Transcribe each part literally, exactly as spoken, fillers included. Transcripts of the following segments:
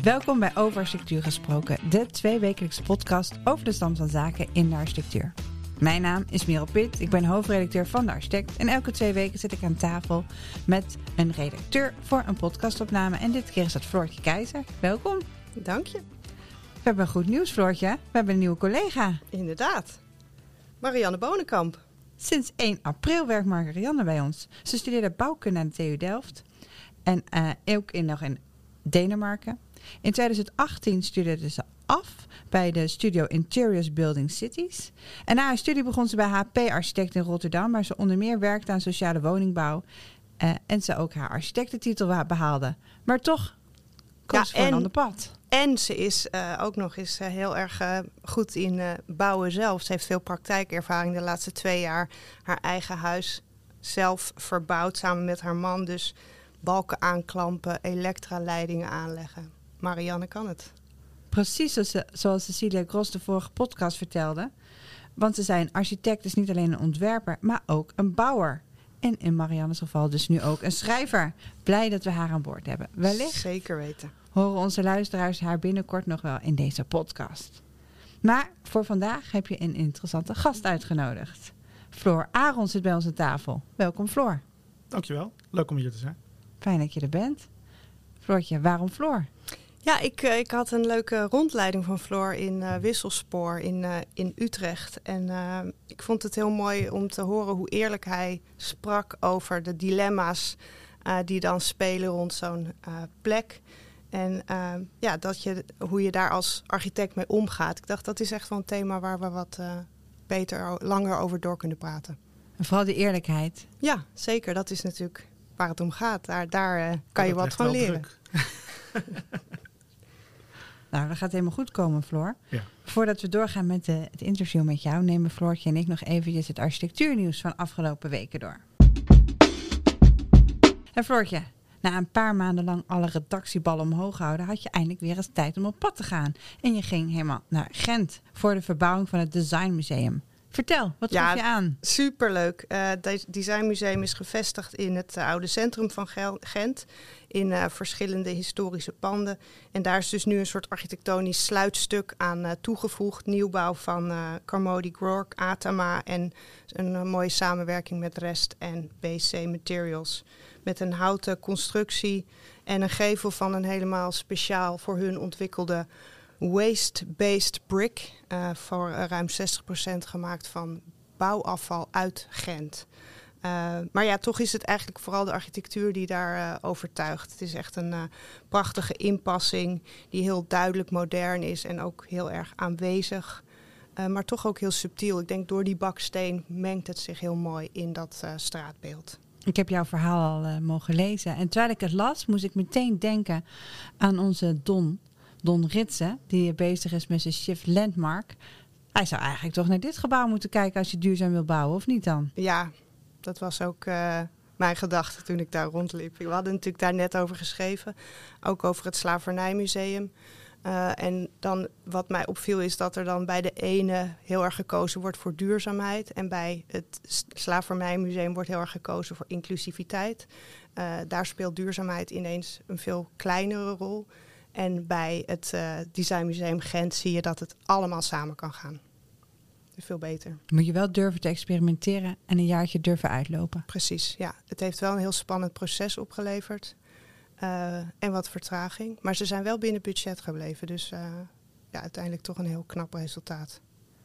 Welkom bij Over Architectuur Gesproken, de tweewekelijkse podcast over de stand van zaken in de architectuur. Mijn naam is Merel Pitt, ik ben hoofdredacteur van De Architect en elke twee weken zit ik aan tafel met een redacteur voor een podcastopname. En dit keer is dat Floortje Keizer. Welkom. Dank je. We hebben goed nieuws, Floortje. We hebben een nieuwe collega. Inderdaad. Marianne Bonenkamp. Sinds één april werkt Marianne bij ons. Ze studeerde bouwkunde aan de T U Delft en uh, ook in, nog in Denemarken. In twintig achttien studeerde ze af bij de studio Interiors Building Cities. En na haar studie begon ze bij H P Architect in Rotterdam, waar ze onder meer werkte aan sociale woningbouw. Uh, en ze ook haar architectentitel behaalde. Maar toch koos ja, ze voor en, een ander pad. En ze is uh, ook nog eens uh, heel erg uh, goed in uh, bouwen zelf. Ze heeft veel praktijkervaring de laatste twee jaar. Haar eigen huis zelf verbouwd samen met haar man. Dus balken aanklampen, elektraleidingen aanleggen. Marianne kan het. Precies zoals, zoals Cecilia Gros de vorige podcast vertelde. Want ze zei, een architect is niet alleen een ontwerper, maar ook een bouwer. En in Marianne's geval dus nu ook een schrijver. Blij dat we haar aan boord hebben. Wellicht Zeker weten. Horen onze luisteraars haar binnenkort nog wel in deze podcast. Maar voor vandaag heb je een interessante gast uitgenodigd. Floor Aron zit bij ons aan tafel. Welkom, Floor. Dankjewel. Leuk om hier te zijn. Fijn dat je er bent. Floortje, waarom Floor? Ja, ik, ik had een leuke rondleiding van Floor in uh, Wisselspoor in, uh, in Utrecht. En uh, ik vond het heel mooi om te horen hoe eerlijk hij sprak over de dilemma's uh, die dan spelen rond zo'n uh, plek. En uh, ja, dat je, hoe je daar als architect mee omgaat. Ik dacht, dat is echt wel een thema waar we wat uh, beter, langer over door kunnen praten. En vooral de eerlijkheid. Ja, zeker. Dat is natuurlijk waar het om gaat. Daar, daar uh, kan ja, je wat van leren. Nou, dat gaat helemaal goed komen, Floor. Ja. Voordat we doorgaan met de, het interview met jou, nemen Floortje en ik nog eventjes het architectuurnieuws van afgelopen weken door. En Floortje, na een paar maanden lang alle redactieballen omhoog houden, had je eindelijk weer eens tijd om op pad te gaan. En je ging helemaal naar Gent voor de verbouwing van het Designmuseum. Vertel, wat ja, gaf je aan? Superleuk. Uh, het Designmuseum is gevestigd in het uh, oude centrum van Gent. In uh, verschillende historische panden. En daar is dus nu een soort architectonisch sluitstuk aan uh, toegevoegd. Nieuwbouw van uh, Carmody Gork, Atama en een uh, mooie samenwerking met Rest en B C Materials. Met een houten constructie en een gevel van een helemaal speciaal voor hun ontwikkelde waste-based brick, uh, voor uh, ruim zestig procent gemaakt van bouwafval uit Gent. Uh, maar ja, toch is het eigenlijk vooral de architectuur die daar uh, overtuigt. Het is echt een uh, prachtige inpassing die heel duidelijk modern is en ook heel erg aanwezig. Uh, maar toch ook heel subtiel. Ik denk door die baksteen mengt het zich heel mooi in dat uh, straatbeeld. Ik heb jouw verhaal al uh, mogen lezen. En terwijl ik het las, moest ik meteen denken aan onze Don... Don Ritsen, die bezig is met zijn Shift Landmark. Hij zou eigenlijk toch naar dit gebouw moeten kijken als je duurzaam wil bouwen, of niet dan? Ja, dat was ook uh, mijn gedachte toen ik daar rondliep. We hadden natuurlijk daar net over geschreven. Ook over het Slavernijmuseum. Uh, en dan wat mij opviel is dat er dan bij de ene heel erg gekozen wordt voor duurzaamheid. En bij het Slavernijmuseum wordt heel erg gekozen voor inclusiviteit. Uh, daar speelt duurzaamheid ineens een veel kleinere rol. En bij het uh, Designmuseum Gent zie je dat het allemaal samen kan gaan. Veel beter. Moet je wel durven te experimenteren en een jaartje durven uitlopen. Precies, ja. Het heeft wel een heel spannend proces opgeleverd. Uh, en wat vertraging. Maar ze zijn wel binnen budget gebleven. Dus uh, ja, uiteindelijk toch een heel knap resultaat.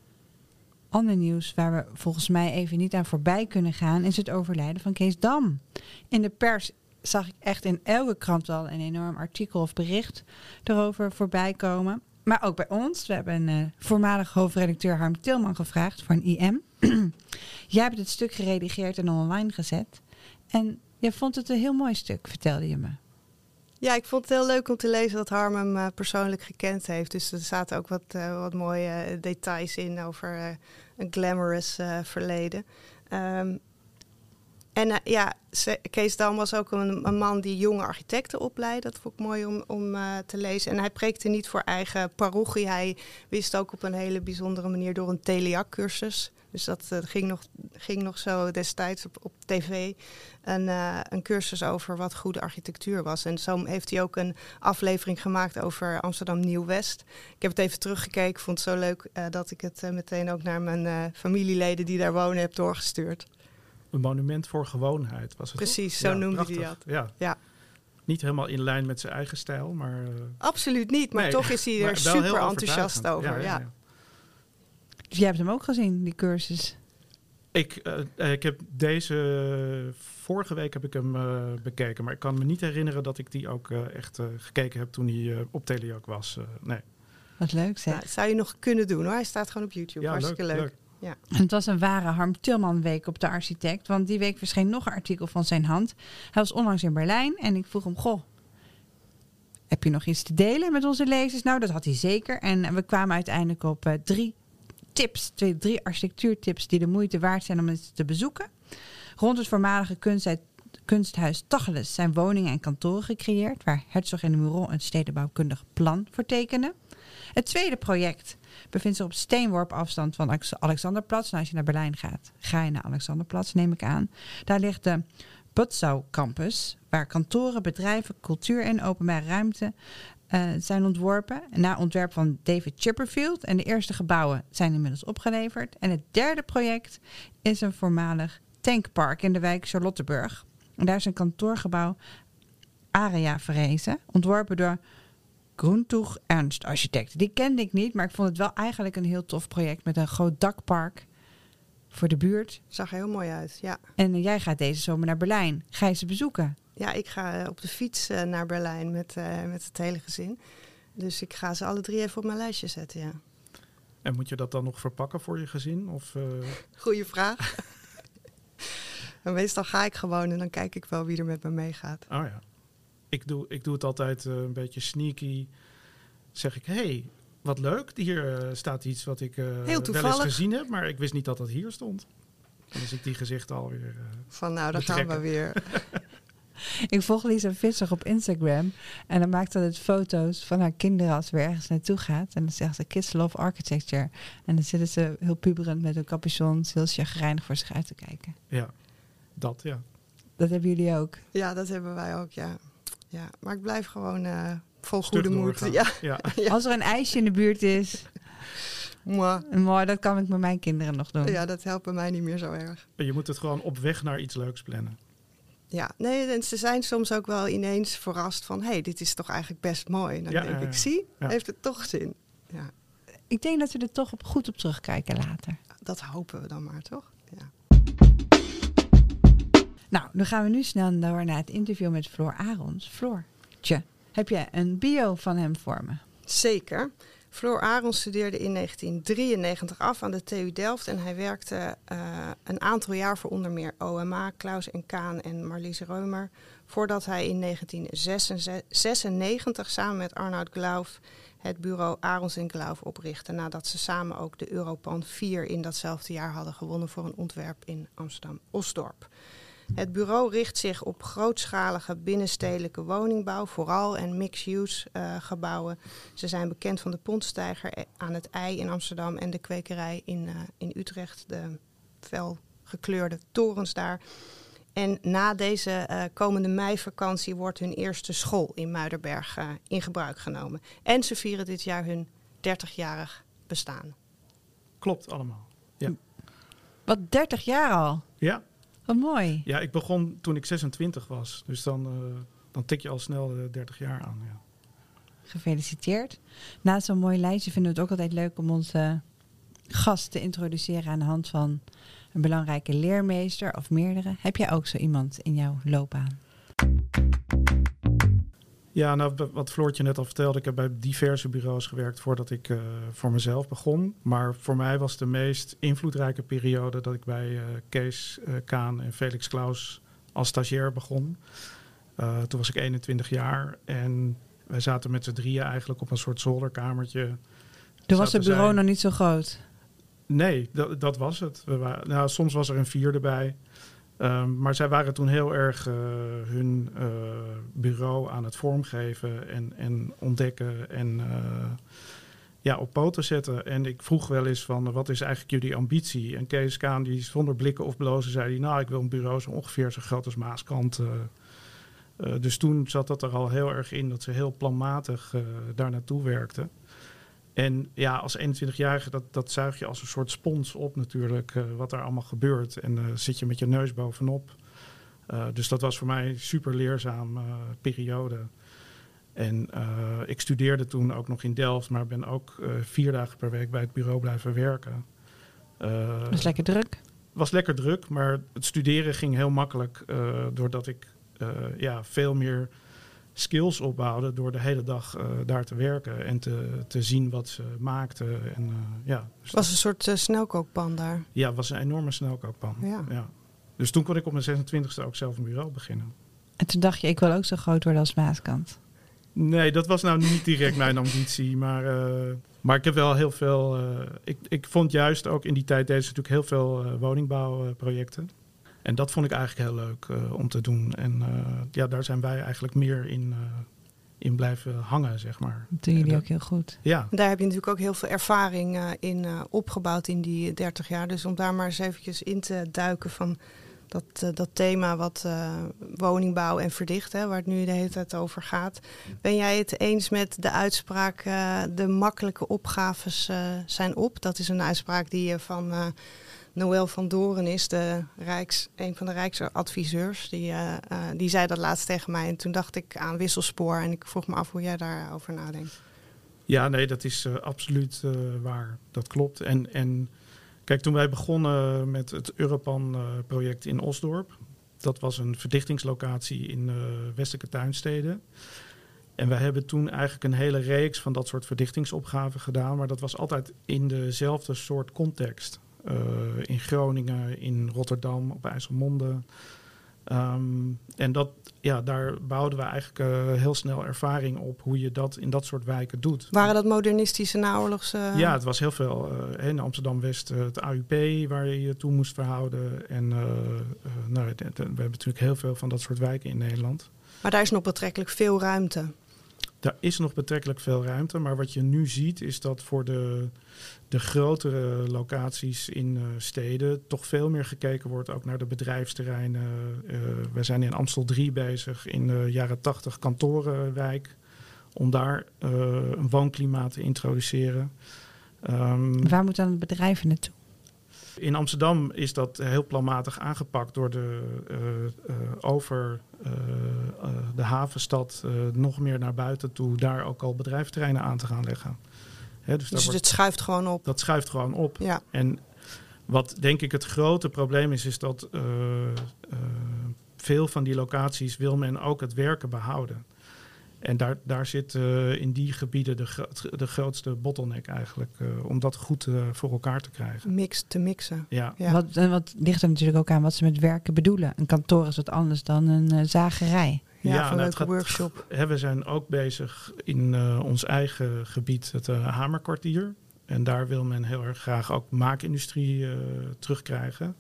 Ander nieuws waar we volgens mij even niet aan voorbij kunnen gaan is het overlijden van Kees Dam. In de pers zag ik echt in elke krant wel een enorm artikel of bericht erover voorbij komen. Maar ook bij ons. We hebben een uh, voormalig hoofdredacteur Harm Tilman gevraagd voor een I M. Jij hebt het stuk geredigeerd en online gezet. En jij vond het een heel mooi stuk, vertelde je me. Ja, ik vond het heel leuk om te lezen dat Harm hem uh, persoonlijk gekend heeft. Dus er zaten ook wat, uh, wat mooie uh, details in over uh, een glamorous uh, verleden. Um, En uh, ja, Kees Dam was ook een, een man die jonge architecten opleidde. Dat vond ik mooi om, om uh, te lezen. En hij preekte niet voor eigen parochie. Hij wist ook op een hele bijzondere manier door een Teliac-cursus Dus dat uh, ging, nog, ging nog zo destijds op, op tv een, uh, een cursus over wat goede architectuur was. En zo heeft hij ook een aflevering gemaakt over Amsterdam Nieuw-West. Ik heb het even teruggekeken, vond het zo leuk uh, dat ik het uh, meteen ook naar mijn uh, familieleden die daar wonen heb doorgestuurd. Een monument voor gewoonheid was het. Precies, zo ja, noemde prachtig. hij dat. Ja. Ja. Niet helemaal in lijn met zijn eigen stijl, maar... Uh... Absoluut niet, maar nee, toch is hij er super enthousiast over. Ja, ja, ja. Ja. Dus jij hebt hem ook gezien, die cursus? Ik, uh, ik heb deze... Uh, vorige week heb ik hem uh, bekeken, maar ik kan me niet herinneren dat ik die ook uh, echt uh, gekeken heb toen hij uh, op Teleoc was. Uh, nee. Wat leuk zeg. Nou, dat zou je nog kunnen doen hoor. Hij staat gewoon op YouTube. Ja, hartstikke leuk. leuk. Ja. En het was een ware Harm Tilman week op De Architect. Want die week verscheen nog een artikel van zijn hand. Hij was onlangs in Berlijn en ik vroeg hem... Goh, heb je nog iets te delen met onze lezers? Nou, dat had hij zeker. En we kwamen uiteindelijk op uh, drie tips. Twee, drie architectuurtips die de moeite waard zijn om eens te bezoeken. Rond het voormalige kunsthuis, kunsthuis Tacheles zijn woningen en kantoren gecreëerd... waar Herzog en de Meuron een stedenbouwkundig plan voor tekenen. Het tweede project bevindt zich op steenworp afstand van Alexanderplatz. Nou, als je naar Berlijn gaat, ga je naar Alexanderplatz, neem ik aan. Daar ligt de Potsdam Campus, waar kantoren, bedrijven, cultuur en openbare ruimte uh, zijn ontworpen. Naar ontwerp van David Chipperfield. En de eerste gebouwen zijn inmiddels opgeleverd. En het derde project is een voormalig tankpark in de wijk Charlottenburg. En daar is een kantoorgebouw Area verrezen, ontworpen door Groentoeg Ernst Architect. Die kende ik niet, maar ik vond het wel eigenlijk een heel tof project met een groot dakpark voor de buurt. Zag er heel mooi uit, ja. En uh, jij gaat deze zomer naar Berlijn. Ga je ze bezoeken? Ja, ik ga uh, op de fiets uh, naar Berlijn met, uh, met het hele gezin. Dus ik ga ze alle drie even op mijn lijstje zetten, ja. En moet je dat dan nog verpakken voor je gezin? Of, uh... Goeie vraag. En meestal ga ik gewoon en dan kijk ik wel wie er met me meegaat. Oh ja. Ik doe, ik doe het altijd uh, een beetje sneaky. Zeg ik, hé, hey, wat leuk. Hier uh, staat iets wat ik uh, wel eens gezien heb, maar ik wist niet dat dat hier stond. En dus ik die gezichten alweer uh, van nou, dan gaan we weer. Ik volg Lisa Visser op Instagram. En dan maakt altijd foto's van haar kinderen als ze weer ergens naartoe gaat. En dan zegt ze, kids love architecture. En dan zitten ze heel puberend met hun capuchons, heel chagrijnig voor zich uit te kijken. Ja, dat ja. Dat hebben jullie ook? Ja, dat hebben wij ook, ja. Ja, maar ik blijf gewoon uh, vol goede moed. Ja. Ja. Ja. Als er een ijsje in de buurt is, Moi. Mooi, dat kan ik met mijn kinderen nog doen. Ja, dat helpt bij mij niet meer zo erg. Je moet het gewoon op weg naar iets leuks plannen. Ja, nee, en ze zijn soms ook wel ineens verrast van... hé, hey, dit is toch eigenlijk best mooi. En dan ja, denk ja, ik, ja. zie, ja. heeft het toch zin. Ja. Ik denk dat we er toch op goed op terugkijken later. Dat hopen we dan maar, toch? Ja. Nou, dan gaan we nu snel door naar het interview met Floor Arons. Floortje, heb jij een bio van hem voor me? Zeker. Floor Arons studeerde in negentien drieënnegentig af aan de T U Delft... en hij werkte uh, een aantal jaar voor onder meer O M A, Klaus en Kaan en Marlies Reumer... voordat hij in negentien zesennegentig samen met Arnoud Glauf het bureau Arons en Glauf oprichtte... nadat ze samen ook de Europan vier in datzelfde jaar hadden gewonnen... voor een ontwerp in Amsterdam-Osdorp. Het bureau richt zich op grootschalige binnenstedelijke woningbouw, vooral en mixed-use uh, gebouwen. Ze zijn bekend van de Pontsteiger aan het IJ in Amsterdam en de kwekerij in, uh, in Utrecht, de fel gekleurde torens daar. En na deze uh, komende meivakantie wordt hun eerste school in Muiderberg uh, in gebruik genomen. En ze vieren dit jaar hun dertigjarig bestaan. Klopt allemaal. Ja. Wat, dertig jaar al? Ja. Wat mooi. Ja, ik begon toen ik zesentwintig was. Dus dan, uh, dan tik je al snel de dertig jaar aan. Ja. Gefeliciteerd. Na zo'n mooi lijstje vinden we het ook altijd leuk om onze gast te introduceren aan de hand van een belangrijke leermeester of meerdere. Heb jij ook zo iemand in jouw loopbaan? Ja, nou, wat Floortje net al vertelde, ik heb bij diverse bureaus gewerkt voordat ik uh, voor mezelf begon. Maar voor mij was de meest invloedrijke periode dat ik bij uh, Kees uh, Kaan en Felix Klaus als stagiair begon. Uh, toen was ik eenentwintig jaar en wij zaten met z'n drieën eigenlijk op een soort zolderkamertje. Toen was het bureau zij... nog niet zo groot? Nee, dat, dat was het. We waren, nou, soms was er een vierde bij. Um, maar zij waren toen heel erg uh, hun uh, bureau aan het vormgeven en, en ontdekken. En uh, ja, op poten zetten. En ik vroeg wel eens van, uh, wat is eigenlijk jullie ambitie? En Kees Kaan, die zonder blikken of blozen, zei hij, nou, ik wil een bureau zo ongeveer zo groot als Maaskant. Uh, uh, dus toen zat dat er al heel erg in, dat ze heel planmatig uh, daar naartoe werkten. En ja, als eenentwintigjarige, dat, dat zuig je als een soort spons op natuurlijk, uh, wat daar allemaal gebeurt. En uh, zit je met je neus bovenop. Uh, dus dat was voor mij een super leerzame uh, periode. En uh, ik studeerde toen ook nog in Delft, maar ben ook uh, vier dagen per week bij het bureau blijven werken. Uh, was lekker druk. was lekker druk, maar het studeren ging heel makkelijk, uh, doordat ik uh, ja, veel meer skills opbouwde door de hele dag uh, daar te werken en te, te zien wat ze maakten. En, uh, ja, dus was een soort uh, snelkookpan daar. Ja, het was een enorme snelkookpan. Ja. Ja. Dus toen kon ik op mijn zesentwintigste ook zelf een bureau beginnen. En toen dacht je, ik wil ook zo groot worden als Maaskant. Nee, dat was nou niet direct mijn ambitie. Maar, uh, maar ik heb wel heel veel... Uh, ik, ik vond juist ook in die tijd deden ze natuurlijk heel veel uh, woningbouwprojecten. En dat vond ik eigenlijk heel leuk uh, om te doen. En uh, ja, daar zijn wij eigenlijk meer in, uh, in blijven hangen, zeg maar. Dat doen jullie dat, ook heel goed. Ja. Daar heb je natuurlijk ook heel veel ervaring uh, in uh, opgebouwd in die dertig jaar. Dus om daar maar eens eventjes in te duiken van dat, uh, dat thema wat uh, woningbouw en verdichten, waar het nu de hele tijd over gaat. Ben jij het eens met de uitspraak uh, de makkelijke opgaves uh, zijn op? Dat is een uitspraak die je van uh, Noël van Doren is, de Rijks, een van de Rijksadviseurs. Die, uh, uh, die zei dat laatst tegen mij en toen dacht ik aan wisselspoor en ik vroeg me af hoe jij daarover nadenkt. Ja, nee, dat is uh, absoluut uh, waar. Dat klopt. En, en kijk, toen wij begonnen met het Europan-project in Osdorp, dat was een verdichtingslocatie in uh, westelijke tuinsteden. En wij hebben toen eigenlijk een hele reeks van dat soort verdichtingsopgaven gedaan, maar dat was altijd in dezelfde soort context. Uh, in Groningen, in Rotterdam, op IJsselmonde. Um, en dat, ja, daar bouwden we eigenlijk uh, heel snel ervaring op hoe je dat in dat soort wijken doet. Waren dat modernistische naoorlogse? Ja, het was heel veel. Uh, in Amsterdam-West uh, het A U P waar je je toe moest verhouden. En uh, uh, nou, de, de, we hebben natuurlijk heel veel van dat soort wijken in Nederland. Maar daar is nog betrekkelijk veel ruimte. Daar is nog betrekkelijk veel ruimte. Maar wat je nu ziet is dat voor de, de grotere locaties in uh, steden toch veel meer gekeken wordt ook naar de bedrijfsterreinen. Uh, we zijn in Amstel drie bezig in de jaren tachtig kantorenwijk. Om daar uh, een woonklimaat te introduceren. Um, Waar moeten dan de bedrijven naartoe? In Amsterdam is dat heel planmatig aangepakt door de uh, uh, over uh, uh, de havenstad uh, nog meer naar buiten toe, daar ook al bedrijfsterreinen aan te gaan leggen. Hè, dus dus wordt, het schuift gewoon op. Dat schuift gewoon op. Ja. En wat denk ik het grote probleem is, is dat uh, uh, veel van die locaties wil men ook het werken behouden. En daar, daar zit uh, in die gebieden de, gro- de grootste bottleneck eigenlijk. Uh, om dat goed uh, voor elkaar te krijgen. Mix te mixen. Ja. Ja. Wat, en wat ligt er natuurlijk ook aan wat ze met werken bedoelen. Een kantoor is wat anders dan een uh, zagerij. Ja, Ja, van een nou, leuke het gaat- workshop. Hè, we zijn ook bezig in uh, ons eigen gebied, het uh, Hamerkwartier. En daar wil men heel erg graag ook maakindustrie uh, terugkrijgen.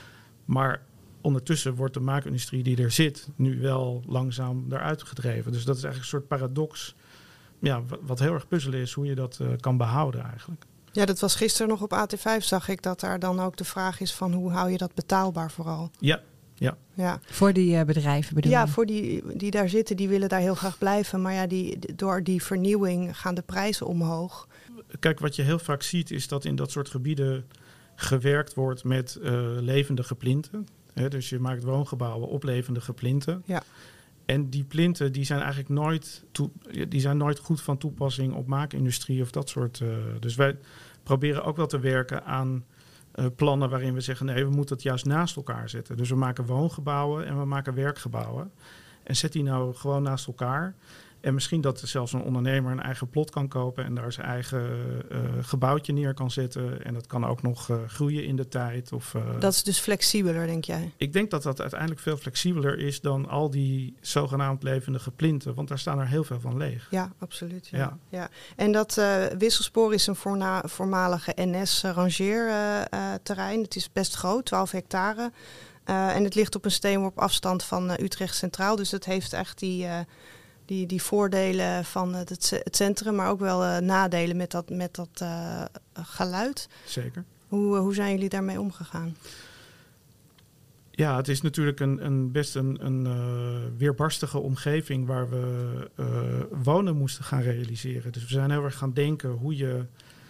Maar ondertussen wordt de maakindustrie die er zit nu wel langzaam eruit gedreven. Dus dat is eigenlijk een soort paradox. Ja, wat, wat heel erg puzzelen is hoe je dat uh, kan behouden eigenlijk. Ja, dat was gisteren nog op A T vijf, zag ik dat daar dan ook de vraag is van hoe hou je dat betaalbaar vooral. Ja, ja. Ja, Voor die uh, bedrijven bedoel ja je? voor die die daar zitten, die willen daar heel graag blijven. Maar ja, die, door die vernieuwing gaan de prijzen omhoog. Kijk, wat je heel vaak ziet is dat in dat soort gebieden gewerkt wordt met uh, levendige plinten. He, dus je maakt woongebouwen op levendige plinten. Ja. En die plinten die zijn eigenlijk nooit, toe, die zijn nooit goed van toepassing op maakindustrie of dat soort. Uh, dus wij proberen ook wel te werken aan uh, plannen waarin we zeggen nee, we moeten het juist naast elkaar zetten. Dus we maken woongebouwen en we maken werkgebouwen. En zet die nou gewoon naast elkaar. En misschien dat zelfs een ondernemer een eigen plot kan kopen en daar zijn eigen uh, gebouwtje neer kan zetten. En dat kan ook nog uh, groeien in de tijd. Of, uh, Dat is dus flexibeler, denk jij? Ik denk dat dat uiteindelijk veel flexibeler is dan al die zogenaamd levendige plinten. Want daar staan er heel veel van leeg. Ja, absoluut. Ja. Ja. Ja. En dat uh, wisselspoor is een voorna- voormalige N S-rangeerterrein. Uh, het is best groot, twaalf hectare. Uh, en het ligt op een steenworp afstand van uh, Utrecht Centraal. Dus het heeft echt die... Uh, die, die voordelen van het, het centrum, maar ook wel uh, nadelen met dat, met dat uh, geluid. Zeker. Hoe, hoe zijn jullie daarmee omgegaan? Ja, het is natuurlijk een, een best een, een uh, weerbarstige omgeving waar we uh, wonen moesten gaan realiseren. Dus we zijn heel erg gaan denken hoe je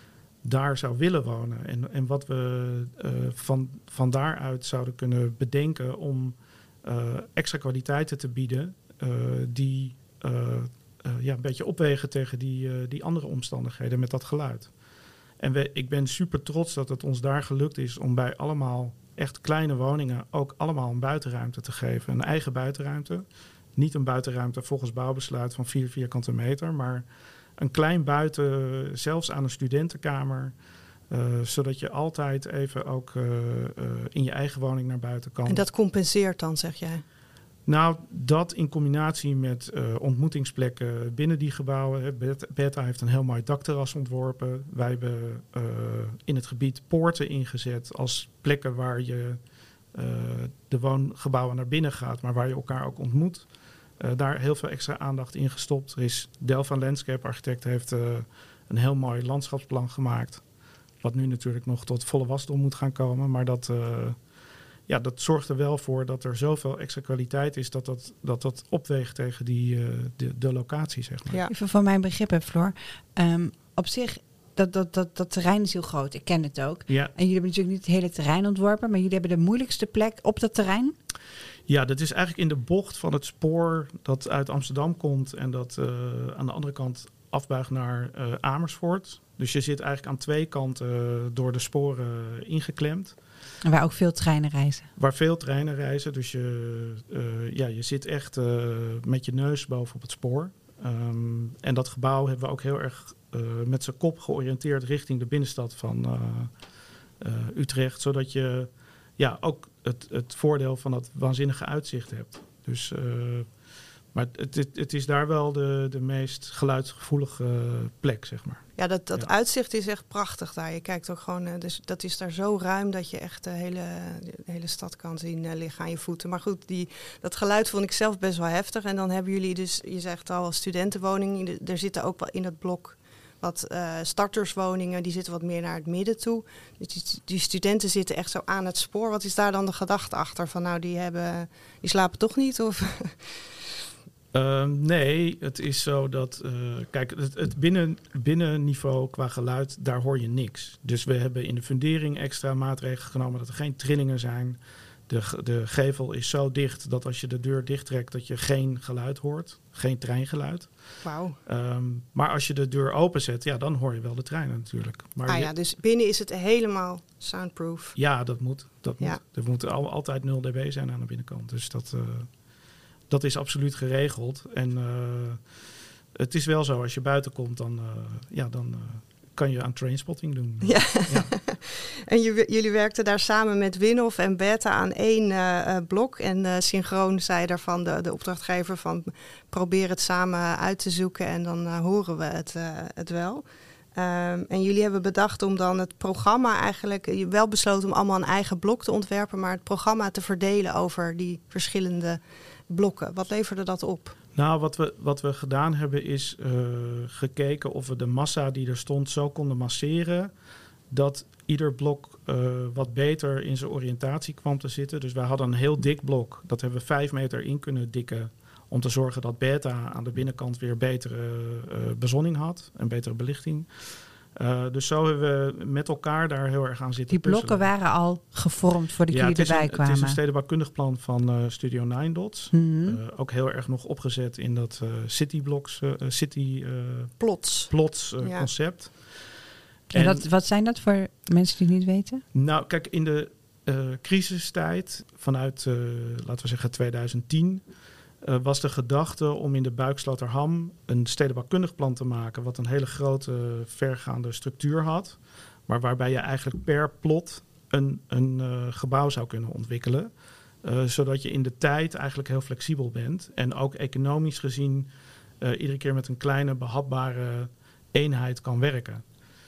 daar zou willen wonen. En, en wat we uh, van, van daaruit zouden kunnen bedenken om uh, extra kwaliteiten te bieden uh, die uh, uh, ja, een beetje opwegen tegen die, uh, die andere omstandigheden met dat geluid. En we, ik ben super trots dat het ons daar gelukt is om bij allemaal echt kleine woningen ook allemaal een buitenruimte te geven. Een eigen buitenruimte. Niet een buitenruimte volgens bouwbesluit van vier vierkante meter, maar een klein buiten, zelfs aan een studentenkamer. Uh, zodat je altijd even ook uh, uh, in je eigen woning naar buiten kan. En dat compenseert dan, zeg jij? Nou, dat in combinatie met uh, ontmoetingsplekken binnen die gebouwen. Beta heeft een heel mooi dakterras ontworpen. Wij hebben uh, in het gebied poorten ingezet als plekken waar je uh, de woongebouwen naar binnen gaat, maar waar je elkaar ook ontmoet. Uh, daar heel veel extra aandacht in gestopt. Er is Delva Landscape Architect heeft uh, een heel mooi landschapsplan gemaakt. Wat nu natuurlijk nog tot volle wasdom moet gaan komen. Maar dat, uh, ja, dat zorgt er wel voor dat er zoveel extra kwaliteit is dat dat, dat, dat opweegt tegen die, uh, de, de locatie, zeg maar. Ja. Even van mijn begrip, Floor. Um, op zich, dat, dat, dat, dat terrein is heel groot. Ik ken het ook. Ja. En jullie hebben natuurlijk niet het hele terrein ontworpen, maar jullie hebben de moeilijkste plek op dat terrein. Ja, dat is eigenlijk in de bocht van het spoor dat uit Amsterdam komt en dat uh, aan de andere kant afbuigt naar uh, Amersfoort. Dus je zit eigenlijk aan twee kanten uh, door de sporen ingeklemd. En waar ook veel treinen reizen. Waar veel treinen reizen. Dus je, uh, ja, je zit echt uh, met je neus boven op het spoor. Um, en dat gebouw hebben we ook heel erg uh, met zijn kop georiënteerd richting de binnenstad van uh, uh, Utrecht. Zodat je ja, ook het, het voordeel van dat waanzinnige uitzicht hebt. Dus, uh, maar het, het, het is daar wel de, de meest geluidsgevoelige plek, zeg maar. Ja, dat, dat ja. uitzicht is echt prachtig daar. Je kijkt ook gewoon, uh, dus dat is daar zo ruim dat je echt de hele, de hele stad kan zien uh, liggen aan je voeten. Maar goed, die, dat geluid vond ik zelf best wel heftig. En dan hebben jullie dus, je zegt al, studentenwoningen. Er zitten ook wel in het blok wat uh, starterswoningen, die zitten wat meer naar het midden toe. Dus die, die studenten zitten echt zo aan het spoor. Wat is daar dan de gedachte achter? Van nou, die, hebben, die slapen toch niet? Of... Uh, nee, het is zo dat... Uh, kijk, het, het binnen, binnenniveau qua geluid, daar hoor je niks. Dus we hebben in de fundering extra maatregelen genomen dat er geen trillingen zijn. De, de gevel is zo dicht dat als je de deur dichttrekt dat je geen geluid hoort. Geen treingeluid. Wauw. Um, maar als je de deur openzet, ja, dan hoor je wel de treinen natuurlijk. Maar ah je, ja, dus binnen is het helemaal soundproof. Ja, dat moet. Dat ja. moet. Er moet al, altijd nul dB zijn aan de binnenkant. Dus dat, uh, dat is absoluut geregeld. En uh, het is wel zo, als je buiten komt, dan, uh, ja, dan uh, kan je aan trainspotting doen. Ja. Ja. En je, jullie werkten daar samen met Winhof en Beta aan één uh, blok. En uh, synchroon zei daarvan de, de opdrachtgever van probeer het samen uit te zoeken en dan uh, horen we het, uh, het wel. Um, en jullie hebben bedacht om dan het programma eigenlijk, je wel besloten om allemaal een eigen blok te ontwerpen, maar het programma te verdelen over die verschillende blokken. Wat leverde dat op? Nou, wat we, wat we gedaan hebben is uh, gekeken of we de massa die er stond zo konden masseren dat ieder blok uh, wat beter in zijn oriëntatie kwam te zitten. Dus wij hadden een heel dik blok. Dat hebben we vijf meter in kunnen dikken om te zorgen dat Beta aan de binnenkant weer betere uh, bezonning had en betere belichting. Uh, dus zo hebben we met elkaar daar heel erg aan zitten Die blokken puzzelen. waren al gevormd voordat ja, jullie het is erbij een, kwamen. Het is een stedenbouwkundig plan van uh, Studio Nine Dots. Mm-hmm. Uh, ook heel erg nog opgezet in dat uh, city blocks, uh, city uh, plots, plots uh, ja. concept. En, en dat, wat zijn dat voor mensen die het niet weten? Nou, kijk, in de uh, crisistijd vanuit, uh, laten we zeggen, tweeduizend tien... Uh, was de gedachte om in de Buiksloterham een stedenbouwkundig plan te maken wat een hele grote, vergaande structuur had, maar waarbij je eigenlijk per plot een, een uh, gebouw zou kunnen ontwikkelen, uh, zodat je in de tijd eigenlijk heel flexibel bent en ook economisch gezien uh, iedere keer met een kleine, behapbare eenheid kan werken.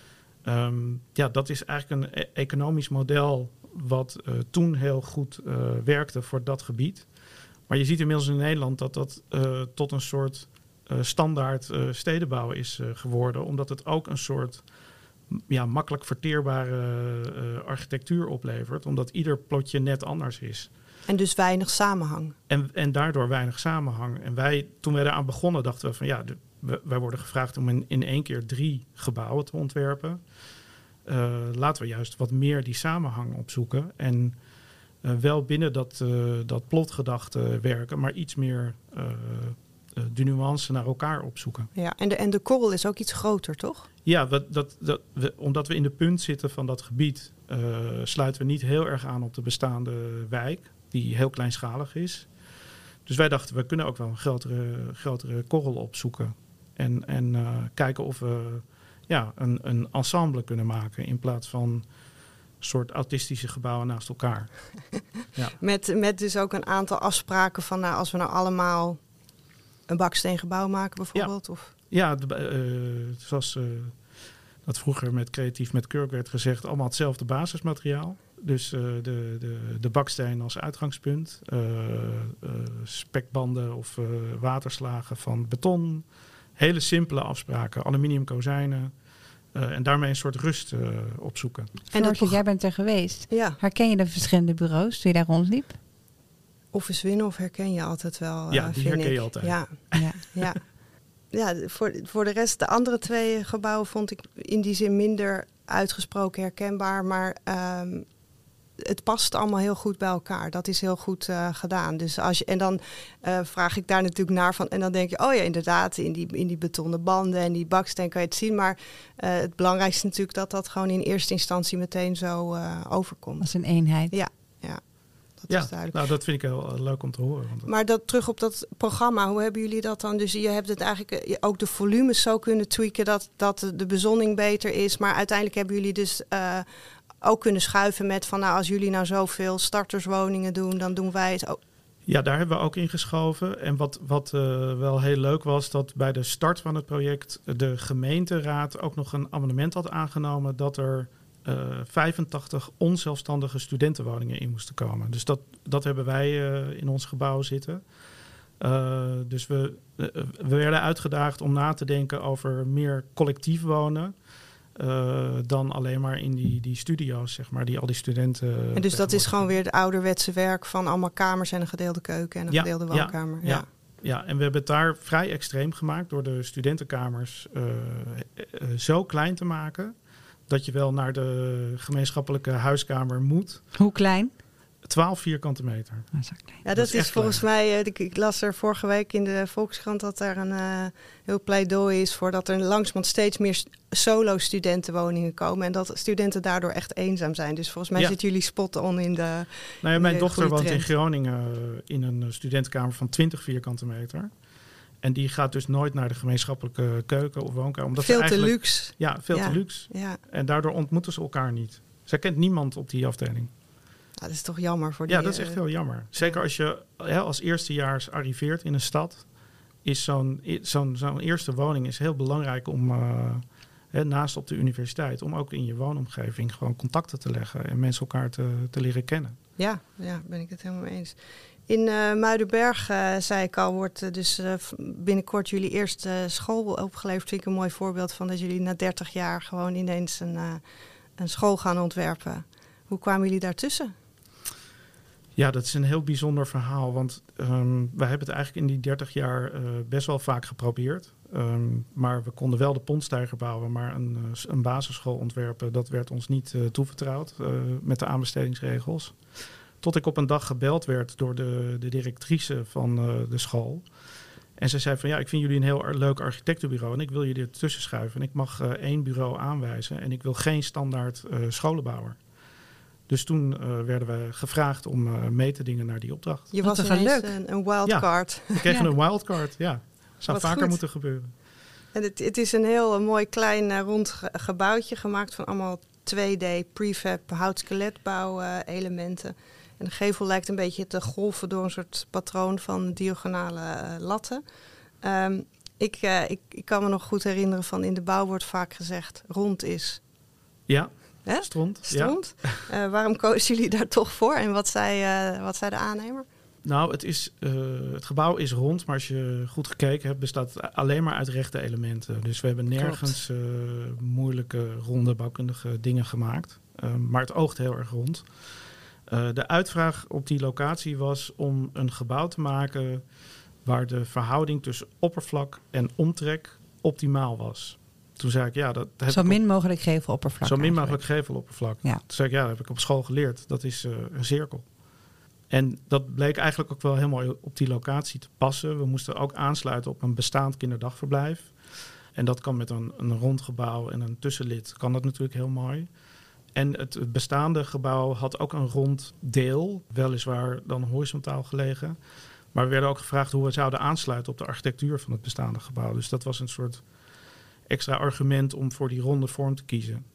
Um, ja, dat is eigenlijk een e- economisch model wat uh, toen heel goed uh, werkte voor dat gebied. Maar je ziet inmiddels in Nederland dat dat uh, tot een soort uh, standaard uh, stedenbouw is uh, geworden. Omdat het ook een soort ja, makkelijk verteerbare uh, architectuur oplevert. Omdat ieder plotje net anders is. En dus weinig samenhang. En, en daardoor weinig samenhang. En wij, toen wij eraan begonnen, dachten we van ja, de, we, wij worden gevraagd om in, in één keer drie gebouwen te ontwerpen. Uh, laten we juist wat meer die samenhang opzoeken. En uh, wel binnen dat, uh, dat plotgedachte werken, maar iets meer uh, uh, de nuance naar elkaar opzoeken. Ja, en de, en de korrel is ook iets groter, toch? Ja, dat, dat, dat, we, omdat we in de punt zitten van dat gebied, uh, sluiten we niet heel erg aan op de bestaande wijk, die heel kleinschalig is. Dus wij dachten, we kunnen ook wel een grotere, grotere korrel opzoeken. En, en uh, kijken of we ja, een, een ensemble kunnen maken in plaats van soort autistische gebouwen naast elkaar. Ja. Met, met dus ook een aantal afspraken van nou, als we nou allemaal een baksteengebouw maken bijvoorbeeld? Ja, of? ja de, uh, zoals uh, dat vroeger met Creatief met Kurk werd gezegd, allemaal hetzelfde basismateriaal. Dus uh, de, de, de baksteen als uitgangspunt, uh, uh, spekbanden of uh, waterslagen van beton. Hele simpele afspraken, aluminium kozijnen. Uh, en daarmee een soort rust uh, opzoeken. En dat jij bent er geweest. Ja. Herken je de verschillende bureaus toen je daar rondliep? Of is winnen of herken je altijd wel, ja, uh, die vind herken je ik. altijd. Ja, ja. ja. ja voor, voor de rest, de andere twee gebouwen vond ik in die zin minder uitgesproken herkenbaar. Maar um, het past allemaal heel goed bij elkaar. Dat is heel goed uh, gedaan. Dus als je, en dan uh, vraag ik daar natuurlijk naar van. En dan denk je, oh ja, inderdaad, in die, in die betonnen banden en die baksteen kan je het zien. Maar uh, het belangrijkste is natuurlijk dat dat gewoon in eerste instantie meteen zo uh, overkomt. Als een eenheid. Ja, ja. Dat ja, is duidelijk. Nou, dat vind ik heel uh, leuk om te horen. Want maar dat, terug op dat programma, hoe hebben jullie dat dan? Dus je hebt het eigenlijk uh, ook de volumes zo kunnen tweaken dat, dat de bezonning beter is. Maar uiteindelijk hebben jullie dus Uh, ook kunnen schuiven met van nou, als jullie nou zoveel starterswoningen doen, dan doen wij het ook. Ja, daar hebben we ook in geschoven. En wat, wat uh, wel heel leuk was, dat bij de start van het project de gemeenteraad ook nog een amendement had aangenomen dat er uh, vijfentachtig onzelfstandige studentenwoningen in moesten komen. Dus dat, dat hebben wij uh, in ons gebouw zitten. Uh, dus we, uh, we werden uitgedaagd om na te denken over meer collectief wonen. Uh, dan alleen maar in die, die studio's, zeg maar, die al die studenten. En dus dat is gewoon weer het ouderwetse werk van allemaal kamers en een gedeelde keuken en een ja, gedeelde woonkamer. Ja, ja. Ja. ja, en we hebben het daar vrij extreem gemaakt door de studentenkamers uh, uh, zo klein te maken dat je wel naar de gemeenschappelijke huiskamer moet. Hoe klein? twaalf vierkante meter. Dat is klein. Ja, dat, dat is, is is volgens klein. mij, uh, ik, ik las er vorige week in de Volkskrant dat er een uh, heel pleidooi is voor dat er langzamerhand steeds meer solo-studentenwoningen komen en dat studenten daardoor echt eenzaam zijn. Dus volgens mij ja. zitten jullie spot on in de. Nou ja, mijn de dochter woont trend. in Groningen in een studentenkamer van twintig vierkante meter. En die gaat dus nooit naar de gemeenschappelijke keuken of woonkamer. Omdat veel ze te luxe. Ja, veel ja. te luxe. Ja. En daardoor ontmoeten ze elkaar niet. Zij kent niemand op die afdeling. Ja, dat is toch jammer voor die. Ja, dat is echt heel jammer. Zeker als je hè, als eerstejaars arriveert in een stad, is zo'n, zo'n, zo'n eerste woning is heel belangrijk om uh, hè, naast op de universiteit, om ook in je woonomgeving gewoon contacten te leggen en mensen elkaar te, te leren kennen. Ja, ja, ben ik het helemaal mee eens. In uh, Muidenberg, uh, zei ik al, wordt uh, dus uh, binnenkort jullie eerste school opgeleverd. Vind ik een mooi voorbeeld van dat jullie na dertig jaar gewoon ineens een, uh, een school gaan ontwerpen. Hoe kwamen jullie daartussen? Ja, dat is een heel bijzonder verhaal. Want um, wij hebben het eigenlijk in die dertig jaar uh, best wel vaak geprobeerd. Um, maar we konden wel de Pontsteiger bouwen, maar een, uh, een basisschool ontwerpen, dat werd ons niet uh, toevertrouwd uh, met de aanbestedingsregels. Tot ik op een dag gebeld werd door de, de directrice van uh, de school. En ze zei van ja, ik vind jullie een heel leuk architectenbureau en ik wil jullie ertussen schuiven. En ik mag uh, één bureau aanwijzen en ik wil geen standaard uh, scholenbouwer. Dus toen uh, werden we gevraagd om uh, mee te dingen naar die opdracht. Je Wat was toch ineens leuk. een, een wildcard. We kregen Ja. een wildcard, ja. Zou Wat vaker goed. moeten gebeuren. En het, het is een heel een mooi klein uh, rond ge- gebouwtje gemaakt van allemaal twee D prefab houtskeletbouw uh, elementen. En de gevel lijkt een beetje te golven door een soort patroon van diagonale uh, latten. Um, ik, uh, ik, ik kan me nog goed herinneren van in de bouw wordt vaak gezegd rond is. Ja, Hè? stront. Stront. Ja. Uh, waarom kozen jullie daar toch voor en wat zei, uh, wat zei de aannemer? Nou, het, is, uh, het gebouw is rond, maar als je goed gekeken hebt, bestaat het alleen maar uit rechte elementen. Dus we hebben nergens uh, moeilijke, ronde, bouwkundige dingen gemaakt. Uh, maar het oogt heel erg rond. Uh, de uitvraag op die locatie was om een gebouw te maken waar de verhouding tussen oppervlak en omtrek optimaal was. Toen zei ik, ja, dat heb Zo ik min op, mogelijk geveloppervlak. Zo min eigenlijk. mogelijk geveloppervlak. Ja. Toen zei ik, ja, dat heb ik op school geleerd. Dat is uh, een cirkel. En dat bleek eigenlijk ook wel heel mooi op die locatie te passen. We moesten ook aansluiten op een bestaand kinderdagverblijf. En dat kan met een, een rond gebouw en een tussenlid kan dat natuurlijk heel mooi. En het, het bestaande gebouw had ook een rond deel, weliswaar dan horizontaal gelegen. Maar we werden ook gevraagd hoe we zouden aansluiten op de architectuur van het bestaande gebouw. Dus dat was een soort extra argument om voor die ronde vorm te kiezen.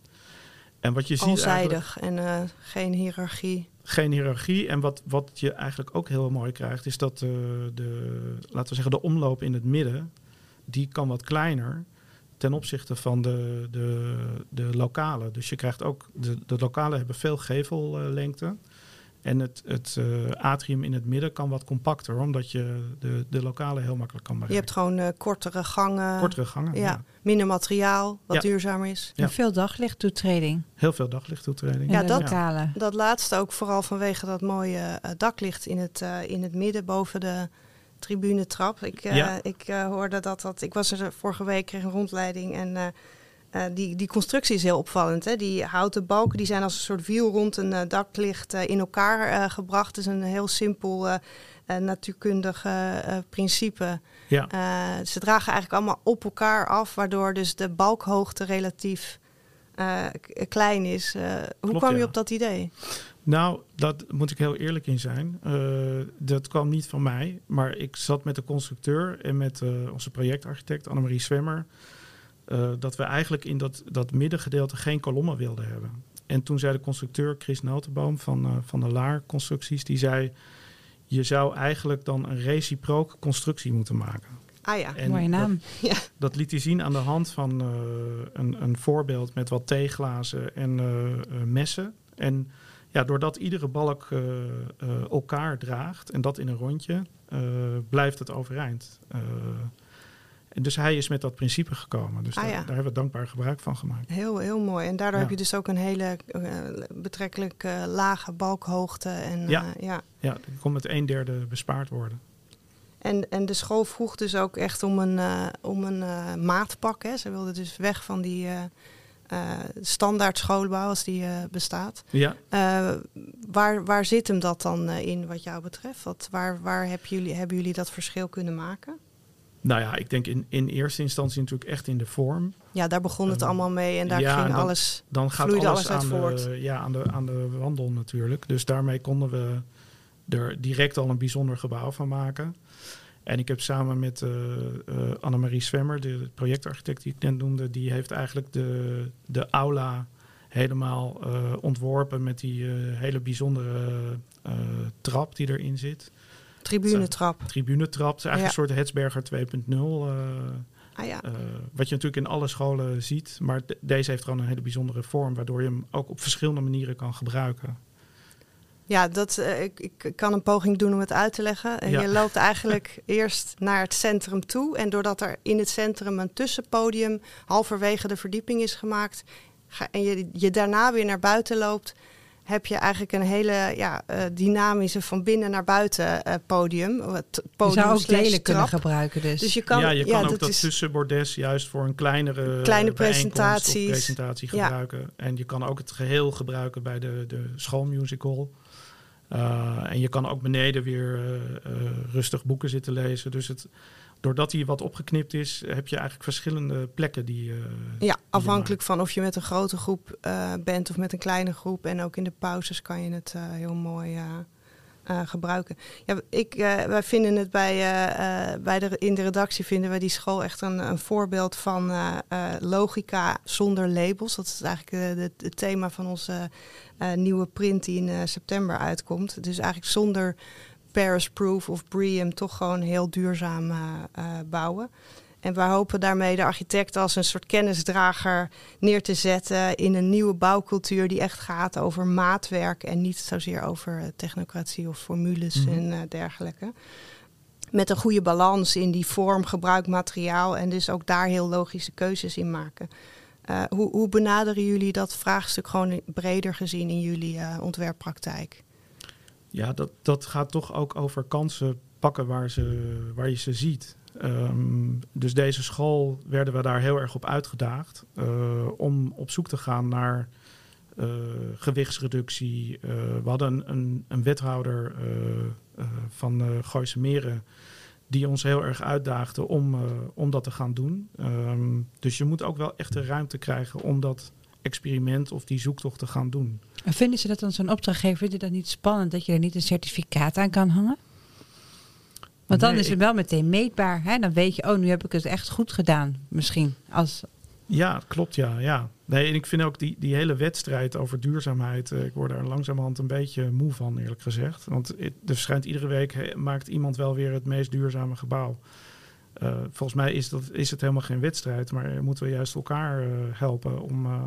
En wat je ziet Alzijdig en uh, geen hiërarchie. Geen hiërarchie. En wat, wat je eigenlijk ook heel mooi krijgt, is dat de, de, laten we zeggen, de omloop in het midden, die kan wat kleiner ten opzichte van de, de, de lokalen. Dus je krijgt ook, de, de lokalen hebben veel gevellengte. En het, het uh, atrium in het midden kan wat compacter, omdat je de, de lokalen heel makkelijk kan bereiken. Je hebt gewoon uh, kortere gangen. Kortere gangen, ja. ja. Minder materiaal, wat ja. duurzamer is. En ja. veel daglichttoetreding. Heel veel daglichttoetreding. Ja, in dat, lokalen. dat laatste ook vooral vanwege dat mooie uh, daklicht in het, uh, in het midden boven de tribunetrap. Ik, uh, ja. ik uh, hoorde dat dat. Ik was er vorige week, kreeg een rondleiding en uh, uh, die, die constructie is heel opvallend. Hè? Die houten balken die zijn als een soort wiel rond een uh, daklicht uh, in elkaar uh, gebracht. Het is een heel simpel uh, uh, natuurkundig uh, uh, principe. Ja. Uh, ze dragen eigenlijk allemaal op elkaar af, waardoor dus de balkhoogte relatief uh, k- klein is. Uh, hoe Klopt, kwam je ja. op dat idee? Nou, dat moet ik heel eerlijk in zijn. Uh, dat kwam niet van mij, maar ik zat met de constructeur en met uh, onze projectarchitect Annemarie Zwemmer, uh, dat we eigenlijk in dat, dat middengedeelte geen kolommen wilden hebben. En toen zei de constructeur Chris Notenboom van, uh, van de Laar Constructies, die zei, je zou eigenlijk dan een reciproke constructie moeten maken. Ah ja, en mooie naam. Dat, ja. dat liet hij zien aan de hand van uh, een, een voorbeeld met wat theeglazen en uh, uh, messen. En ja, doordat iedere balk uh, uh, elkaar draagt en dat in een rondje, uh, blijft het overeind. Uh, en dus hij is met dat principe gekomen. Dus Ah, daar, ja. daar hebben we dankbaar gebruik van gemaakt. Heel, heel mooi. En daardoor Ja. heb je dus ook een hele uh, betrekkelijk uh, lage balkhoogte. En, Ja. uh, ja. Ja, er kon met een derde bespaard worden. En, en de school vroeg dus ook echt om een, uh, om een uh, maatpak. Hè. Ze wilden dus weg van die uh, uh, standaard schoolbouw als die uh, bestaat. Ja. Uh, waar, waar zit hem dat dan uh, in wat jou betreft? Wat, waar waar heb jullie, hebben jullie dat verschil kunnen maken? Nou ja, ik denk in, in eerste instantie natuurlijk echt in de vorm. Ja, daar begon het Um, allemaal mee en daar ja, ging en dan, alles, dan gaat vloeide alles, alles uit aan, voort. de, ja, aan, de, aan de wandel natuurlijk. Dus daarmee konden we er direct al een bijzonder gebouw van maken. En ik heb samen met uh, uh, Annemarie Zwemmer, de projectarchitect die ik net noemde, die heeft eigenlijk de, de aula helemaal uh, ontworpen met die uh, hele bijzondere uh, trap die erin zit. Tribunetrap. Tribunetrap, het is eigenlijk Ja. een soort Hetsberger twee punt nul. Uh, Ah ja. uh, wat je natuurlijk in alle scholen ziet. Maar de, deze heeft gewoon een hele bijzondere vorm, waardoor je hem ook op verschillende manieren kan gebruiken. Ja, dat, uh, ik, ik kan een poging doen om het uit te leggen. En Ja. je loopt eigenlijk eerst naar het centrum toe. En doordat er in het centrum een tussenpodium halverwege de verdieping is gemaakt, ga, en je, je daarna weer naar buiten loopt, heb je eigenlijk een hele ja, uh, dynamische van binnen naar buiten uh, podium. Het podium Je zou ook slash delen kunnen trap. gebruiken dus. Dus je kan, ja, je kan ja, ook dat is, tussenbordes juist voor een kleinere Kleine bijeenkomst presentaties. of presentatie Ja. gebruiken. En je kan ook het geheel gebruiken bij de, de schoolmusical. Uh, en je kan ook beneden weer uh, uh, rustig boeken zitten lezen. Dus het, doordat hij wat opgeknipt is, heb je eigenlijk verschillende plekken die uh, ja, afhankelijk van of je met een grote groep uh, bent of met een kleine groep. En ook in de pauzes kan je het uh, heel mooi uh, uh, gebruiken. Ja, ik, uh, wij vinden het bij, uh, uh, bij de, in de redactie vinden we die school echt een, een voorbeeld van uh, uh, logica zonder labels. Dat is eigenlijk uh, het thema van onze uh, nieuwe print die in uh, september uitkomt. Dus eigenlijk zonder Paris Proof of B R E E A M toch gewoon heel duurzaam uh, uh, bouwen. En wij hopen daarmee de architect als een soort kennisdrager neer te zetten in een nieuwe bouwcultuur die echt gaat over maatwerk en niet zozeer over technocratie of formules mm-hmm. en uh, dergelijke. Met een goede balans in die vorm, gebruik, materiaal en dus ook daar heel logische keuzes in maken. Uh, hoe, hoe benaderen jullie dat vraagstuk gewoon breder gezien in jullie uh, ontwerppraktijk? Ja, dat, dat gaat toch ook over kansen pakken waar, ze, waar je ze ziet. Um, dus deze school werden we daar heel erg op uitgedaagd uh, om op zoek te gaan naar uh, gewichtsreductie. Uh, we hadden een, een, een wethouder uh, uh, van uh, Gooise Meren die ons heel erg uitdaagde om, uh, om dat te gaan doen. Um, dus je moet ook wel echt de ruimte krijgen om dat experiment of die zoektocht te gaan doen. En vinden ze dat dan zo'n opdrachtgever, vind je dat niet spannend dat je er niet een certificaat aan kan hangen? Want dan nee, is het ik... wel meteen meetbaar. Hè? Dan weet je, oh, nu heb ik het echt goed gedaan. Misschien. Als... Ja, klopt, ja. ja. Nee, en ik vind ook die, die hele wedstrijd over duurzaamheid, uh, ik word daar langzamerhand een beetje moe van, eerlijk gezegd. Want het, er schijnt iedere week, he, maakt iemand wel weer het meest duurzame gebouw. Uh, volgens mij is, dat, is het helemaal geen wedstrijd, maar moeten we juist elkaar uh, helpen om, uh,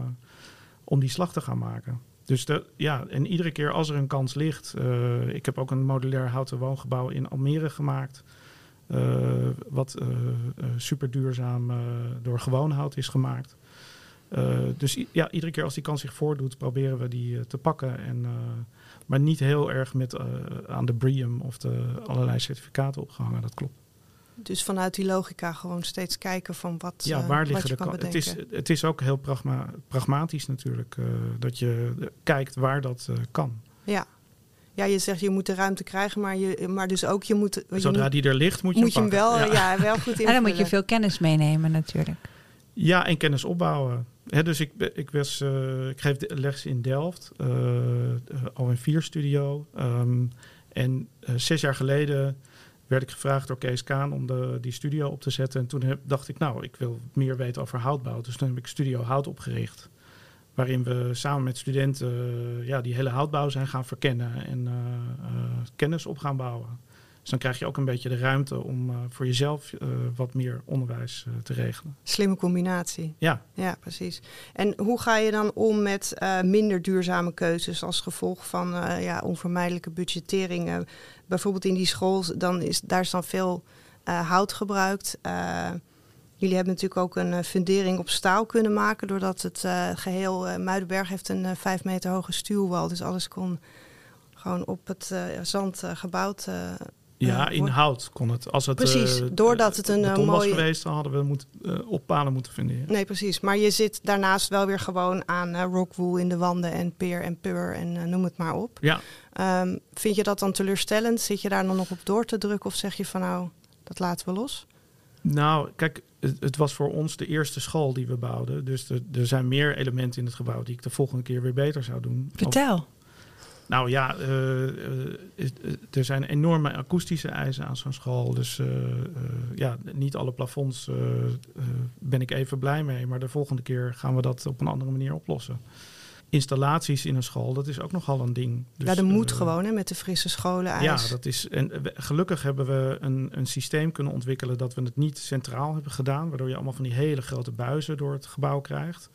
om die slag te gaan maken. Dus de, ja, en iedere keer als er een kans ligt. Uh, ik heb ook een modulair houten woongebouw in Almere gemaakt. Uh, wat uh, uh, super duurzaam uh, door gewoon hout is gemaakt. Uh, dus i- ja, iedere keer als die kans zich voordoet, proberen we die uh, te pakken. En, uh, maar niet heel erg met uh, aan de BREEAM of de allerlei certificaten opgehangen, dat klopt. Dus vanuit die logica gewoon steeds kijken van wat, ja, waar uh, liggen wat je de kan kan- bedenken. Het is, het is ook heel pragma- pragmatisch natuurlijk. Uh, dat je uh, kijkt waar dat uh, kan. Ja. ja, je zegt je moet de ruimte krijgen, maar, je, maar dus ook je moet... Je Zodra moet, die er ligt, moet je moet hem je hem wel, pakken. ja. Ja, wel goed invullen. En dan moet je veel kennis meenemen natuurlijk. Ja, en kennis opbouwen. He, dus ik, ik, was, uh, ik geef les in Delft, uh, uh, al in vier studio. Um, en uh, zes jaar geleden werd ik gevraagd door Kees Kaan om de, die studio op te zetten. En toen heb, dacht ik, nou, ik wil meer weten over houtbouw. Dus toen heb ik Studio Hout opgericht. Waarin we samen met studenten uh, ja, die hele houtbouw zijn gaan verkennen en uh, uh, kennis op gaan bouwen. Dus dan krijg je ook een beetje de ruimte om uh, voor jezelf uh, wat meer onderwijs uh, te regelen. Slimme combinatie. Ja. Ja, precies. En hoe ga je dan om met uh, minder duurzame keuzes als gevolg van uh, ja, onvermijdelijke budgettering? Uh, bijvoorbeeld in die school, dan is, daar is dan veel uh, hout gebruikt. Uh, jullie hebben natuurlijk ook een uh, fundering op staal kunnen maken, doordat het uh, geheel uh, Muidenberg heeft een uh, vijf meter hoge stuwwal. Dus alles kon gewoon op het uh, zand uh, gebouwd uh, Ja, in hout kon het. Als het precies, uh, doordat het een beton mooie... was geweest, dan hadden we moet, uh, op palen moeten funderen. Nee, precies. Maar je zit daarnaast wel weer gewoon aan uh, rockwool in de wanden en peer en pur en uh, noem het maar op. Ja. Um, vind je dat dan teleurstellend? Zit je daar dan nog op door te drukken of zeg je van nou, dat laten we los? Nou, kijk, het, het was voor ons de eerste school die we bouwden. Dus er, er zijn meer elementen in het gebouw die ik de volgende keer weer beter zou doen. Vertel. Of, Nou ja, uh, uh, er zijn enorme akoestische eisen aan zo'n school. Dus uh, uh, ja, niet alle plafonds uh, uh, ben ik even blij mee. Maar de volgende keer gaan we dat op een andere manier oplossen. Installaties in een school, dat is ook nogal een ding. Dus, ja, dat moet uh, gewoon hè, met de frisse scholen-eis. Ja, dat is, en gelukkig hebben we een, een systeem kunnen ontwikkelen dat we het niet centraal hebben gedaan. Waardoor je allemaal van die hele grote buizen door het gebouw krijgt.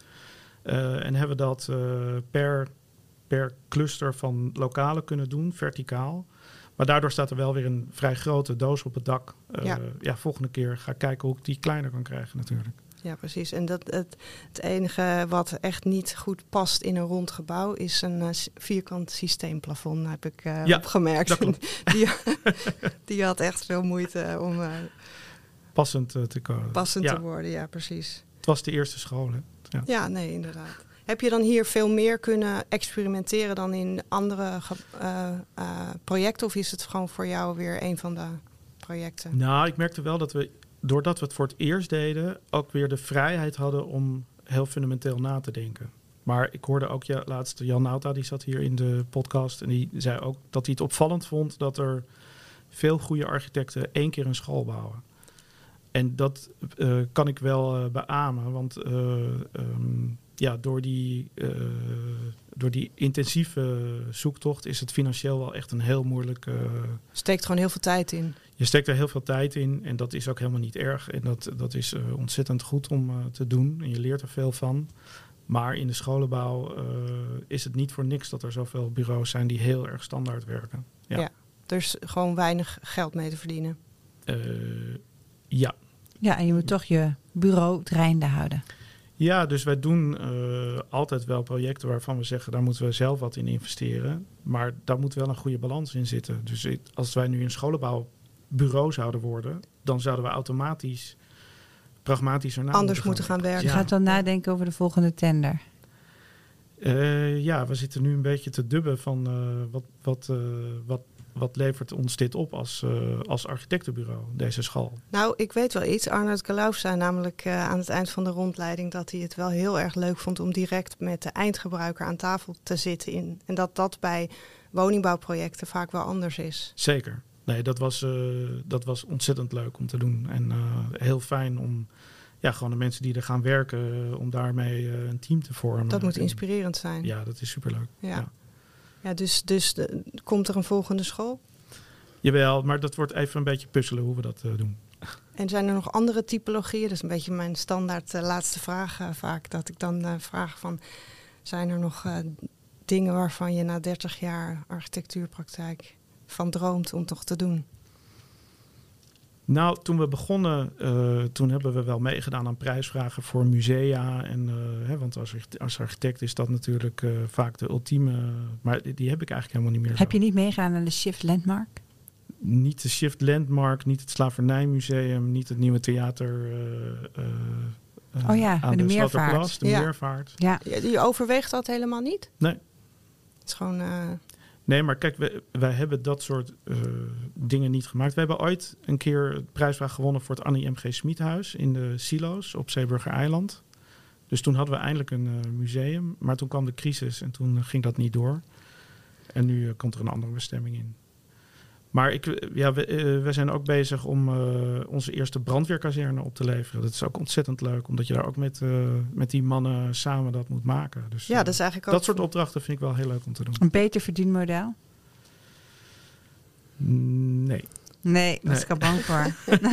Uh, en hebben dat uh, per... per cluster van lokalen kunnen doen, verticaal. Maar daardoor staat er wel weer een vrij grote doos op het dak. Uh, ja. ja, volgende keer ga ik kijken hoe ik die kleiner kan krijgen natuurlijk. Ja, precies. En dat, het, het enige wat echt niet goed past in een rond gebouw is een uh, vierkant systeemplafond, heb ik uh, ja, opgemerkt. die, die had echt veel moeite om uh, passend uh, te komen. Passend ja. te worden, ja, precies. Het was de eerste school, hè? Ja, ja nee, inderdaad. Heb je dan hier veel meer kunnen experimenteren dan in andere ge- uh, uh, projecten? Of is het gewoon voor jou weer een van de projecten? Nou, ik merkte wel dat we, doordat we het voor het eerst deden, ook weer de vrijheid hadden om heel fundamenteel na te denken. Maar ik hoorde ook ja, laatst Jan Nauta, die zat hier in de podcast. En die zei ook dat hij het opvallend vond dat er veel goede architecten één keer een school bouwen. En dat uh, kan ik wel uh, beamen, want... Uh, um, ja, door die, uh, door die intensieve zoektocht is het financieel wel echt een heel moeilijk... Uh, steekt gewoon heel veel tijd in. Je steekt er heel veel tijd in en dat is ook helemaal niet erg. En dat, dat is uh, ontzettend goed om uh, te doen en je leert er veel van. Maar in de scholenbouw uh, is het niet voor niks dat er zoveel bureaus zijn die heel erg standaard werken. Ja, ja er is gewoon weinig geld mee te verdienen. Uh, ja. Ja, en je moet toch je bureau draaiende houden. Ja, dus wij doen uh, altijd wel projecten waarvan we zeggen, daar moeten we zelf wat in investeren. Maar daar moet wel een goede balans in zitten. Dus als wij nu een scholenbouwbureau zouden worden, dan zouden we automatisch pragmatischer naar anders moeten gaan, gaan werken. Je ja. gaat dan nadenken over de volgende tender. Uh, ja, we zitten nu een beetje te dubben van uh, wat, wat, uh, wat, wat levert ons dit op als, uh, als architectenbureau, deze school? Nou, ik weet wel iets. Arnoud Galauf zei namelijk uh, aan het eind van de rondleiding dat hij het wel heel erg leuk vond om direct met de eindgebruiker aan tafel te zitten. In, en dat dat bij woningbouwprojecten vaak wel anders is. Zeker. Nee, dat was, uh, dat was ontzettend leuk om te doen. En uh, heel fijn om ja, gewoon de mensen die er gaan werken, uh, om daarmee uh, een team te vormen. Dat moet inspirerend zijn. Ja, dat is superleuk. Ja. Ja. Ja, dus, dus de, komt er een volgende school? Jawel, maar dat wordt even een beetje puzzelen hoe we dat uh, doen. En zijn er nog andere typologieën? Dat is een beetje mijn standaard uh, laatste vraag uh, vaak. Dat ik dan uh, vraag van, zijn er nog uh, dingen waarvan je na dertig jaar architectuurpraktijk van droomt om toch te doen? Nou, toen we begonnen, uh, toen hebben we wel meegedaan aan prijsvragen voor musea. En, uh, hè, want als, als architect is dat natuurlijk uh, vaak de ultieme... Maar die, die heb ik eigenlijk helemaal niet meer. Heb zo. je niet meegedaan aan de Shift Landmark? Niet de Shift Landmark, niet het Slavernijmuseum, niet het nieuwe theater... Uh, uh, oh ja, aan de, de meervaart. De ja. meervaart. Ja. Je overweegt dat helemaal niet? Nee. Het is gewoon... Uh... Nee, maar kijk, wij, wij hebben dat soort uh, dingen niet gemaakt. We hebben ooit een keer de prijsvraag gewonnen voor het Annie M G Smiethuis in de Silo's op Zeeburger Eiland. Dus toen hadden we eindelijk een uh, museum. Maar toen kwam de crisis en toen uh, ging dat niet door. En nu uh, komt er een andere bestemming in. Maar ik, ja, we, uh, we zijn ook bezig om uh, onze eerste brandweerkazerne op te leveren. Dat is ook ontzettend leuk, omdat je daar ook met, uh, met die mannen samen dat moet maken. Dus, ja, dat is eigenlijk ook... Dat soort opdrachten vind ik wel heel leuk om te doen. Een beter verdienmodel? Nee. Nee, daar was ik al bang voor.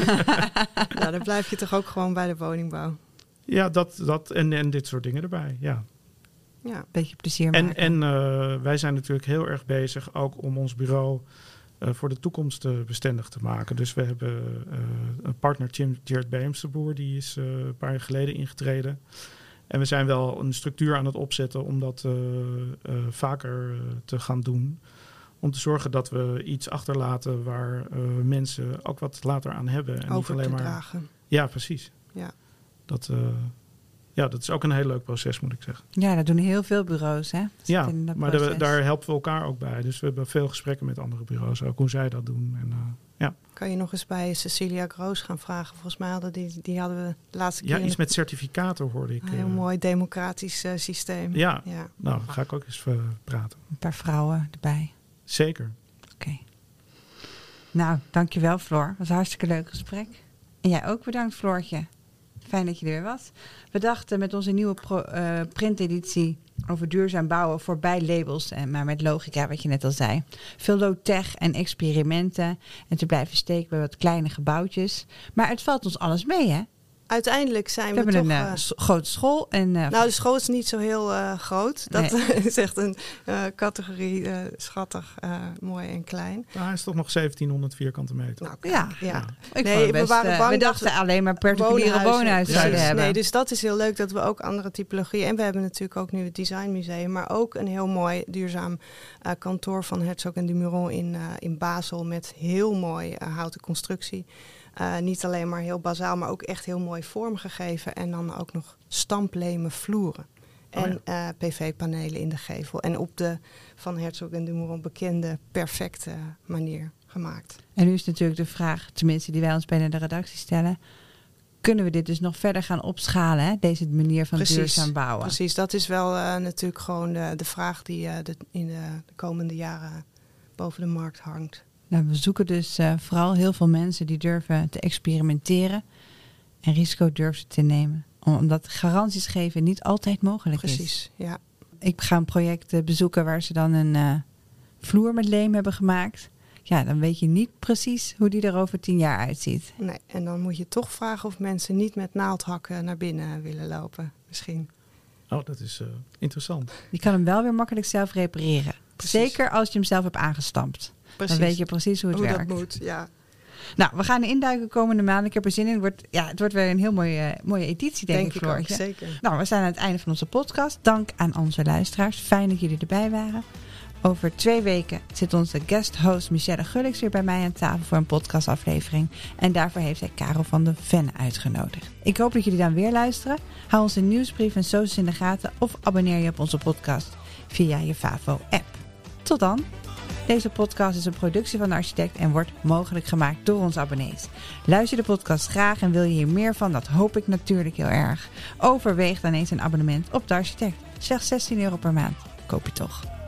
Nou, dan blijf je toch ook gewoon bij de woningbouw. Ja, dat, dat en, en dit soort dingen erbij, ja. Ja. Beetje plezier maken. En, en uh, wij zijn natuurlijk heel erg bezig ook om ons bureau uh, voor de toekomst uh, bestendig te maken. Dus we hebben uh, een partner, Jim Jared Beemsterboer, die is uh, een paar jaar geleden ingetreden. En we zijn wel een structuur aan het opzetten om dat uh, uh, vaker uh, te gaan doen. Om te zorgen dat we iets achterlaten waar uh, mensen ook wat later aan hebben. En over niet alleen te maar dragen. Ja, precies. Ja. Dat, uh, ja, dat is ook een heel leuk proces, moet ik zeggen. Ja, dat doen heel veel bureaus, hè? Ja, maar de, daar helpen we elkaar ook bij. Dus we hebben veel gesprekken met andere bureaus, ook hoe zij dat doen. En, uh, ja. Kan je nog eens bij Cecilia Groos gaan vragen? Volgens mij hadden die, die hadden we de laatste keer... Ja, iets de... met certificaten hoorde ik. Een heel uh, mooi democratisch uh, systeem. Ja, ja, nou, ga ik ook eens uh, praten. Een paar vrouwen erbij. Zeker. Oké. Okay. Nou, dankjewel Floor. Het was een hartstikke leuk gesprek. En jij ook bedankt, Floortje. Fijn dat je er weer was. We dachten met onze nieuwe pro, uh, printeditie over duurzaam bouwen voorbij labels, en maar met logica, wat je net al zei. Veel low-tech en experimenten en te blijven steken bij wat kleine gebouwtjes. Maar het valt ons alles mee, hè? Uiteindelijk zijn we, we, we toch... hebben een uh, so- grote school. En, uh, nou, de school is niet zo heel uh, groot. Dat nee. is echt een uh, categorie uh, schattig, uh, mooi en klein. Maar hij is toch nog zeventienhonderd vierkante meter. Nou, ja. ja. ja. Ik nee, best, we, waren bang uh, we dachten dat alleen maar particuliere woonhuizen zouden hebben. Nee, dus dat is heel leuk dat we ook andere typologieën... En we hebben natuurlijk ook nu het Designmuseum... maar ook een heel mooi duurzaam uh, kantoor van Herzog en de Meuron in, uh, in Basel... met heel mooi uh, houten constructie... Uh, niet alleen maar heel bazaal, maar ook echt heel mooi vormgegeven. En dan ook nog stamplemen vloeren. En oh ja. uh, P V-panelen in de gevel. En op de van Herzog en de Meuron bekende perfecte manier gemaakt. En nu is natuurlijk de vraag, tenminste die wij ons binnen de redactie stellen... kunnen we dit dus nog verder gaan opschalen, hè? Deze manier van precies, duurzaam bouwen? Precies, dat is wel uh, natuurlijk gewoon de, de vraag die uh, de, in de, de komende jaren boven de markt hangt. Nou, we zoeken dus uh, vooral heel veel mensen die durven te experimenteren en risico durven te nemen Omdat garanties geven niet altijd mogelijk Precies, is. ja. Ik ga een project bezoeken waar ze dan een uh, vloer met leem hebben gemaakt. Ja, dan weet je niet precies hoe die er over tien jaar uitziet. Nee, en dan moet je toch vragen of mensen niet met naaldhakken naar binnen willen lopen. Misschien. Oh, dat is uh, interessant. Je kan hem wel weer makkelijk zelf repareren. Precies. Zeker als je hem zelf hebt aangestampt. Precies. Dan weet je precies hoe het hoe werkt. dat moet, ja. Nou, we gaan induiken komende maanden. Ik heb er zin in. Het wordt, ja, het wordt weer een heel mooie, mooie editie, denk, Denk ik, ik ook, Floortje. zeker. Nou, we zijn aan het einde van onze podcast. Dank aan onze luisteraars. Fijn dat jullie erbij waren. Over twee weken zit onze guest host Michelle Gullix weer bij mij aan tafel voor een podcastaflevering. En daarvoor heeft hij Karel van de Ven uitgenodigd. Ik hoop dat jullie dan weer luisteren. Hou onze nieuwsbrief en socials in de gaten of abonneer je op onze podcast via je Favo-app. Tot dan! Deze podcast is een productie van de Architect en wordt mogelijk gemaakt door onze abonnees. Luister de podcast graag en wil je hier meer van? Dat hoop ik natuurlijk heel erg. Overweeg dan eens een abonnement op de Architect. Slechts zestien euro per maand. Koop je toch.